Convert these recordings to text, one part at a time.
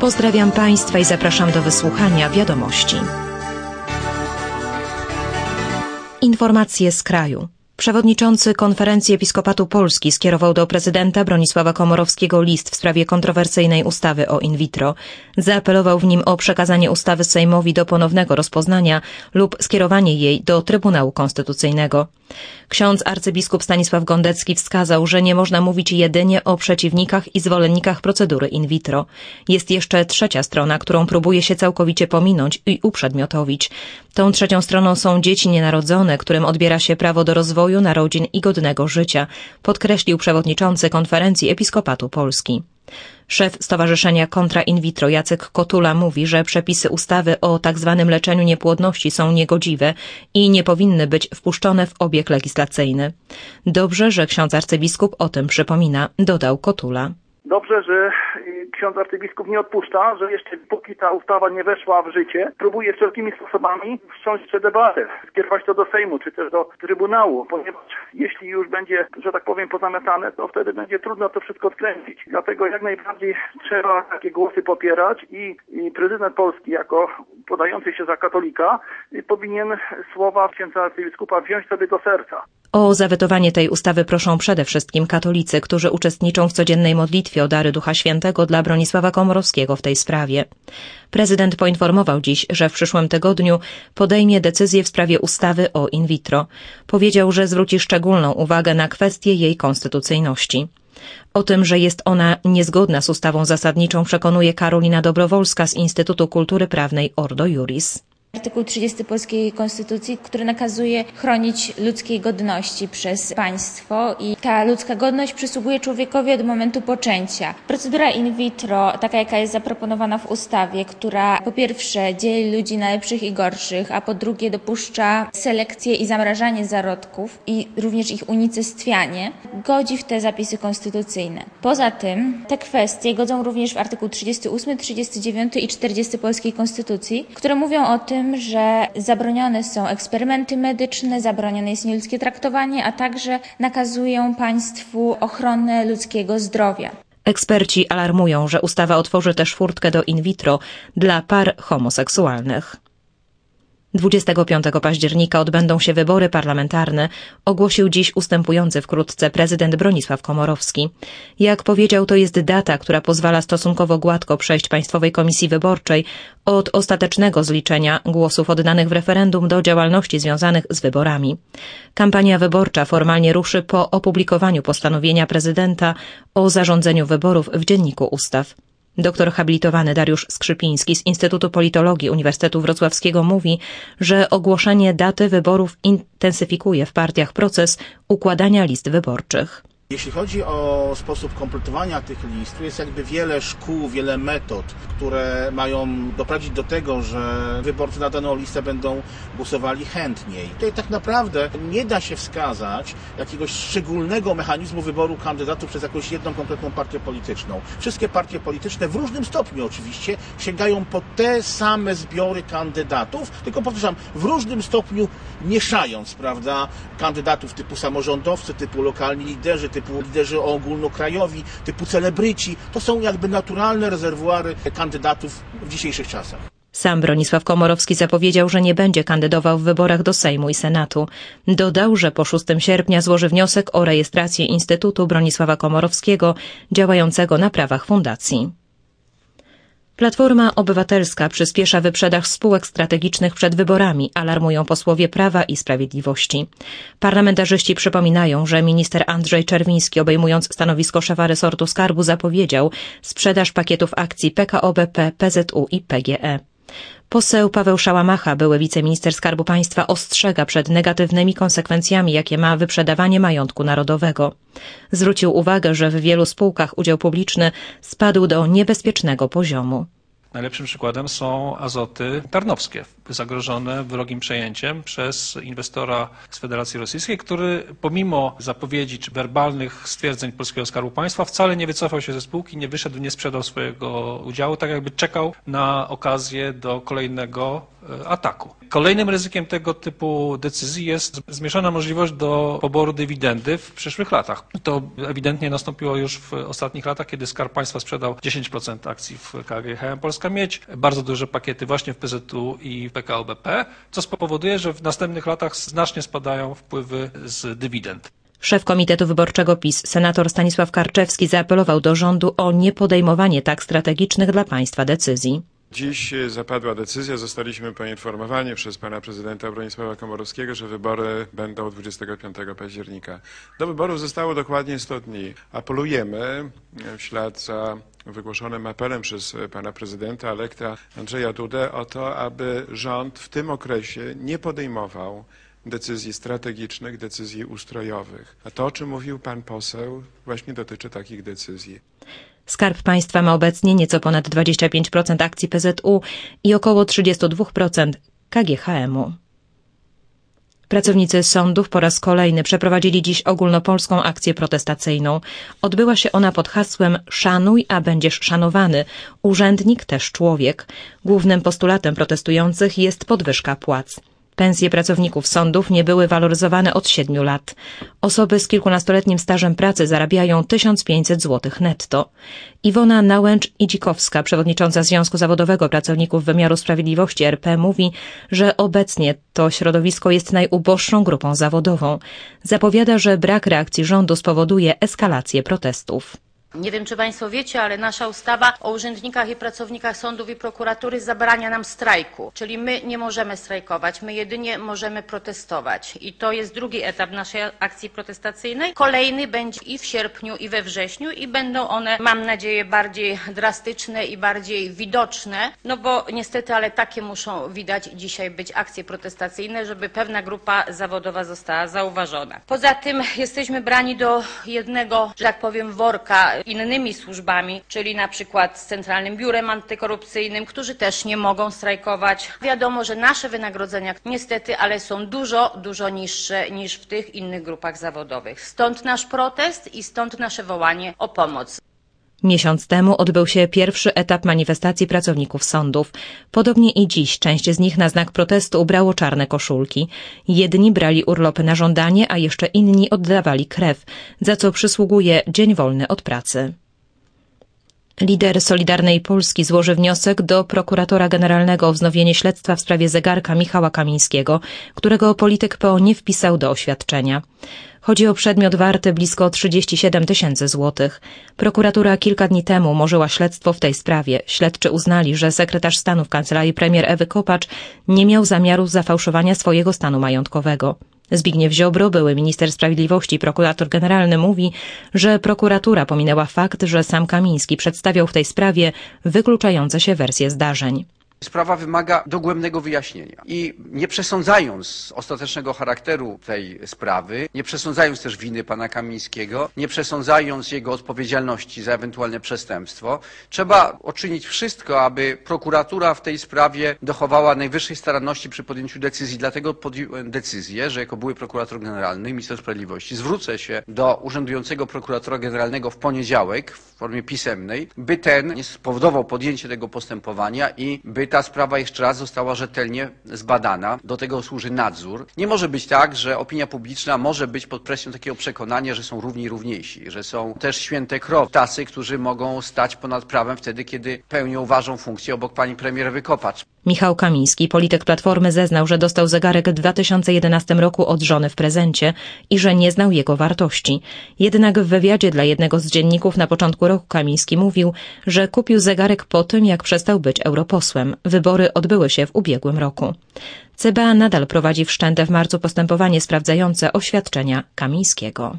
Pozdrawiam Państwa i zapraszam do wysłuchania wiadomości. Informacje z kraju. Przewodniczący Konferencji Episkopatu Polski skierował do prezydenta Bronisława Komorowskiego list w sprawie kontrowersyjnej ustawy o in vitro. Zaapelował w nim o przekazanie ustawy Sejmowi do ponownego rozpoznania lub skierowanie jej do Trybunału Konstytucyjnego. Ksiądz arcybiskup Stanisław Gondecki wskazał, że nie można mówić jedynie o przeciwnikach i zwolennikach procedury in vitro. Jest jeszcze trzecia strona, którą próbuje się całkowicie pominąć i uprzedmiotowić. Tą trzecią stroną są dzieci nienarodzone, którym odbiera się prawo do rozwoju, narodzin i godnego życia, podkreślił przewodniczący Konferencji Episkopatu Polski. Szef Stowarzyszenia Kontra in vitro Jacek Kotula mówi, że przepisy ustawy o tzw. leczeniu niepłodności są niegodziwe i nie powinny być wpuszczone w obieg legislacyjny. Dobrze, że ksiądz arcybiskup o tym przypomina, dodał Kotula. Dobrze, że ksiądz arcybiskup nie odpuszcza, że jeszcze póki ta ustawa nie weszła w życie, próbuje wszelkimi sposobami wszcząć debatę, skierować to do Sejmu, czy też do Trybunału, ponieważ jeśli już będzie, że tak powiem, pozamiatane, to wtedy będzie trudno to wszystko odkręcić. Dlatego jak najbardziej trzeba takie głosy popierać i prezydent Polski jako podający się za katolika powinien słowa księdza arcybiskupa wziąć sobie do serca. O zawetowanie tej ustawy proszą przede wszystkim katolicy, którzy uczestniczą w codziennej modlitwie o dary Ducha Świętego dla Bronisława Komorowskiego w tej sprawie. Prezydent poinformował dziś, że w przyszłym tygodniu podejmie decyzję w sprawie ustawy o in vitro. Powiedział, że zwróci szczególną uwagę na kwestię jej konstytucyjności. O tym, że jest ona niezgodna z ustawą zasadniczą, przekonuje Karolina Dobrowolska z Instytutu Kultury Prawnej Ordo Iuris. Artykuł 30 polskiej konstytucji, który nakazuje chronić ludzkiej godności przez państwo i ta ludzka godność przysługuje człowiekowi od momentu poczęcia. Procedura in vitro, taka jaka jest zaproponowana w ustawie, która po pierwsze dzieli ludzi na lepszych i gorszych, a po drugie dopuszcza selekcję i zamrażanie zarodków i również ich unicestwianie, godzi w te zapisy konstytucyjne. Poza tym te kwestie godzą również w artykuł 38, 39 i 40 polskiej konstytucji, które mówią o tym, że zabronione są eksperymenty medyczne, zabronione jest nieludzkie traktowanie, a także nakazują państwu ochronę ludzkiego zdrowia. Eksperci alarmują, że ustawa otworzy też furtkę do in vitro dla par homoseksualnych. 25 października odbędą się wybory parlamentarne, ogłosił dziś ustępujący wkrótce prezydent Bronisław Komorowski. Jak powiedział, to jest data, która pozwala stosunkowo gładko przejść Państwowej Komisji Wyborczej od ostatecznego zliczenia głosów oddanych w referendum do działalności związanych z wyborami. Kampania wyborcza formalnie ruszy po opublikowaniu postanowienia prezydenta o zarządzeniu wyborów w Dzienniku Ustaw. Doktor habilitowany Dariusz Skrzypiński z Instytutu Politologii Uniwersytetu Wrocławskiego mówi, że ogłoszenie daty wyborów intensyfikuje w partiach proces układania list wyborczych. Jeśli chodzi o sposób kompletowania tych list, tu jest jakby wiele szkół, wiele metod, które mają doprowadzić do tego, że wyborcy na daną listę będą głosowali chętniej. Tutaj tak naprawdę nie da się wskazać jakiegoś szczególnego mechanizmu wyboru kandydatów przez jakąś jedną konkretną partię polityczną. Wszystkie partie polityczne w różnym stopniu oczywiście sięgają po te same zbiory kandydatów, tylko powtarzam, w różnym stopniu mieszając, prawda, kandydatów typu samorządowcy, typu lokalni liderzy, typu liderzy ogólnokrajowi, typu celebryci. To są jakby naturalne rezerwuary kandydatów w dzisiejszych czasach. Sam Bronisław Komorowski zapowiedział, że nie będzie kandydował w wyborach do Sejmu i Senatu. Dodał, że po 6 sierpnia złoży wniosek o rejestrację Instytutu Bronisława Komorowskiego działającego na prawach fundacji. Platforma Obywatelska przyspiesza wyprzedaż spółek strategicznych przed wyborami, alarmują posłowie Prawa i Sprawiedliwości. Parlamentarzyści przypominają, że minister Andrzej Czerwiński, obejmując stanowisko szefa resortu skarbu, zapowiedział sprzedaż pakietów akcji PKO BP, PZU i PGE. Poseł Paweł Szałamacha, były wiceminister Skarbu Państwa, ostrzega przed negatywnymi konsekwencjami, jakie ma wyprzedawanie majątku narodowego. Zwrócił uwagę, że w wielu spółkach udział publiczny spadł do niebezpiecznego poziomu. Najlepszym przykładem są Azoty Tarnowskie, zagrożone wrogim przejęciem przez inwestora z Federacji Rosyjskiej, który pomimo zapowiedzi czy werbalnych stwierdzeń polskiego Skarbu Państwa wcale nie wycofał się ze spółki, nie wyszedł, nie sprzedał swojego udziału, tak jakby czekał na okazję do kolejnego ataku. Kolejnym ryzykiem tego typu decyzji jest zmieszana możliwość do poboru dywidendy w przyszłych latach. To ewidentnie nastąpiło już w ostatnich latach, kiedy Skarb Państwa sprzedał 10% akcji w KGHM Polska Miedź, bardzo duże pakiety właśnie w PZU i w PKO BP, co spowoduje, że w następnych latach znacznie spadają wpływy z dywidend. Szef Komitetu Wyborczego PiS, senator Stanisław Karczewski, zaapelował do rządu o niepodejmowanie tak strategicznych dla państwa decyzji. Dziś zapadła decyzja, zostaliśmy poinformowani przez pana prezydenta Bronisława Komorowskiego, że wybory będą 25 października. Do wyborów zostało dokładnie 100 dni. Apelujemy w ślad za wygłoszonym apelem przez pana prezydenta elekta Andrzeja Dudę o to, aby rząd w tym okresie nie podejmował decyzji strategicznych, decyzji ustrojowych. A to, o czym mówił pan poseł, właśnie dotyczy takich decyzji. Skarb Państwa ma obecnie nieco ponad 25% akcji PZU i około 32% KGHM-u. Pracownicy sądów po raz kolejny przeprowadzili dziś ogólnopolską akcję protestacyjną. Odbyła się ona pod hasłem „Szanuj, a będziesz szanowany. Urzędnik też człowiek”. Głównym postulatem protestujących jest podwyżka płac. Pensje pracowników sądów nie były waloryzowane od 7 lat. Osoby z kilkunastoletnim stażem pracy zarabiają 1500 zł netto. Iwona Nałęcz-Idzikowska, przewodnicząca Związku Zawodowego Pracowników Wymiaru Sprawiedliwości RP, mówi, że obecnie to środowisko jest najuboższą grupą zawodową. Zapowiada, że brak reakcji rządu spowoduje eskalację protestów. Nie wiem, czy Państwo wiecie, ale nasza ustawa o urzędnikach i pracownikach sądów i prokuratury zabrania nam strajku. Czyli my nie możemy strajkować, my jedynie możemy protestować. I to jest drugi etap naszej akcji protestacyjnej. Kolejny będzie i w sierpniu, i we wrześniu i będą one, mam nadzieję, bardziej drastyczne i bardziej widoczne. No bo niestety, ale takie muszą widać dzisiaj być akcje protestacyjne, żeby pewna grupa zawodowa została zauważona. Poza tym jesteśmy brani do jednego, że tak powiem, worka innymi służbami, czyli na przykład z Centralnym Biurem Antykorupcyjnym, którzy też nie mogą strajkować. Wiadomo, że nasze wynagrodzenia niestety, ale są dużo niższe niż w tych innych grupach zawodowych. Stąd nasz protest i stąd nasze wołanie o pomoc. Miesiąc temu odbył się pierwszy etap manifestacji pracowników sądów. Podobnie i dziś część z nich na znak protestu ubrało czarne koszulki. Jedni brali urlopy na żądanie, a jeszcze inni oddawali krew, za co przysługuje dzień wolny od pracy. Lider Solidarnej Polski złoży wniosek do prokuratora generalnego o wznowienie śledztwa w sprawie zegarka Michała Kamińskiego, którego polityk PO nie wpisał do oświadczenia. Chodzi o przedmiot warty blisko 37 000 złotych. Prokuratura kilka dni temu umorzyła śledztwo w tej sprawie. Śledczy uznali, że sekretarz stanu w kancelarii premier Ewy Kopacz nie miał zamiaru zafałszowania swojego stanu majątkowego. Zbigniew Ziobro, były minister sprawiedliwości i prokurator generalny, mówi, że prokuratura pominęła fakt, że sam Kamiński przedstawiał w tej sprawie wykluczające się wersje zdarzeń. Sprawa wymaga dogłębnego wyjaśnienia i nie przesądzając ostatecznego charakteru tej sprawy, nie przesądzając też winy pana Kamińskiego, nie przesądzając jego odpowiedzialności za ewentualne przestępstwo, trzeba uczynić wszystko, aby prokuratura w tej sprawie dochowała najwyższej staranności przy podjęciu decyzji. Dlatego podjąłem decyzję, że jako były prokurator generalny i minister sprawiedliwości zwrócę się do urzędującego prokuratora generalnego w poniedziałek w formie pisemnej, by ten nie spowodował podjęcie tego postępowania i by ta sprawa jeszcze raz została rzetelnie zbadana. Do tego służy nadzór. Nie może być tak, że opinia publiczna może być pod presją takiego przekonania, że są równi i równiejsi, że są też święte krowy, tacy, którzy mogą stać ponad prawem wtedy, kiedy pełnią ważną funkcję obok pani premier Ewy Kopacz. Michał Kamiński, polityk Platformy, zeznał, że dostał zegarek w 2011 roku od żony w prezencie i że nie znał jego wartości. Jednak w wywiadzie dla jednego z dzienników na początku roku Kamiński mówił, że kupił zegarek po tym, jak przestał być europosłem. Wybory odbyły się w ubiegłym roku. CBA nadal prowadzi wszczęte w marcu postępowanie sprawdzające oświadczenia Kamińskiego.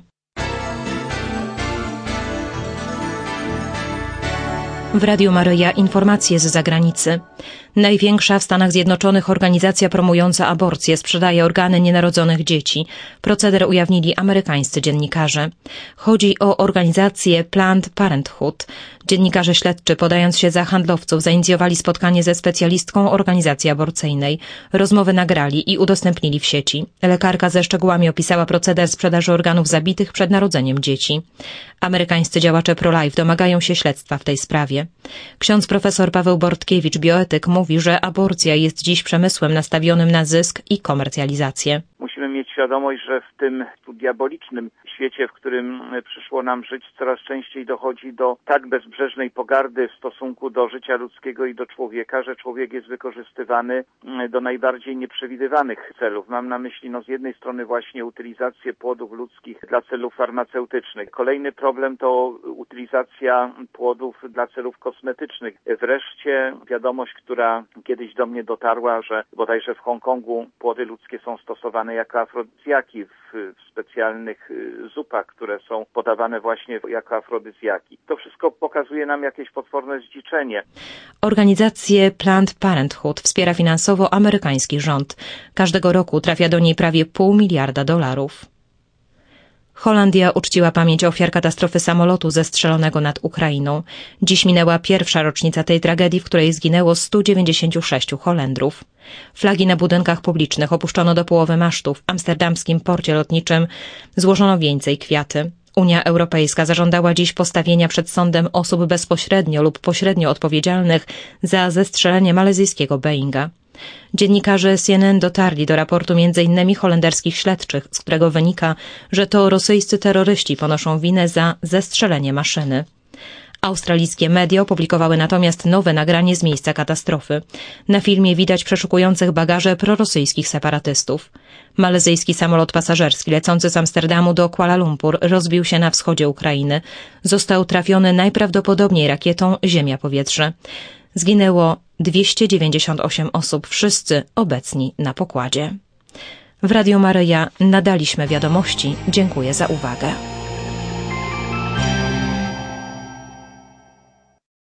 W Radiu Maryja informacje z zagranicy. Największa w Stanach Zjednoczonych organizacja promująca aborcję sprzedaje organy nienarodzonych dzieci. Proceder ujawnili amerykańscy dziennikarze. Chodzi o organizację Planned Parenthood. Dziennikarze śledczy, podając się za handlowców, zainicjowali spotkanie ze specjalistką organizacji aborcyjnej. Rozmowy nagrali i udostępnili w sieci. Lekarka ze szczegółami opisała proceder sprzedaży organów zabitych przed narodzeniem dzieci. Amerykańscy działacze pro-life domagają się śledztwa w tej sprawie. Ksiądz profesor Paweł Bortkiewicz, bioetyk, mówi, że aborcja jest dziś przemysłem nastawionym na zysk i komercjalizację. Musimy mieć świadomość, że w tym diabolicznym świecie, w którym przyszło nam żyć, coraz częściej dochodzi do tak bezbrzeżnej pogardy w stosunku do życia ludzkiego i do człowieka, że człowiek jest wykorzystywany do najbardziej nieprzewidywanych celów. Mam na myśli z jednej strony właśnie utylizację płodów ludzkich dla celów farmaceutycznych. Kolejny problem to utylizacja płodów dla celów kosmetycznych. Wreszcie wiadomość, która kiedyś do mnie dotarła, że bodajże w Hongkongu płody ludzkie są stosowane jako afrodyzjaki w specjalnych zupach, które są podawane właśnie jako afrodyzjaki. To wszystko pokazuje nam jakieś potworne zdziczenie. Organizację Planned Parenthood wspiera finansowo amerykański rząd. Każdego roku trafia do niej prawie $500 miliarda. Holandia uczciła pamięć ofiar katastrofy samolotu zestrzelonego nad Ukrainą. Dziś minęła pierwsza rocznica tej tragedii, w której zginęło 196 Holendrów. Flagi na budynkach publicznych opuszczono do połowy masztu. W amsterdamskim porcie lotniczym złożono wieńce i kwiaty. Unia Europejska zażądała dziś postawienia przed sądem osób bezpośrednio lub pośrednio odpowiedzialnych za zestrzelenie malezyjskiego Boeinga. Dziennikarze CNN dotarli do raportu m.in. holenderskich śledczych, z którego wynika, że to rosyjscy terroryści ponoszą winę za zestrzelenie maszyny. Australijskie media opublikowały natomiast nowe nagranie z miejsca katastrofy. Na filmie widać przeszukujących bagaże prorosyjskich separatystów. Malezyjski samolot pasażerski lecący z Amsterdamu do Kuala Lumpur rozbił się na wschodzie Ukrainy. Został trafiony najprawdopodobniej rakietą ziemia-powietrze. Zginęło 298 osób, wszyscy obecni na pokładzie. W Radio Maryja nadaliśmy wiadomości. Dziękuję za uwagę.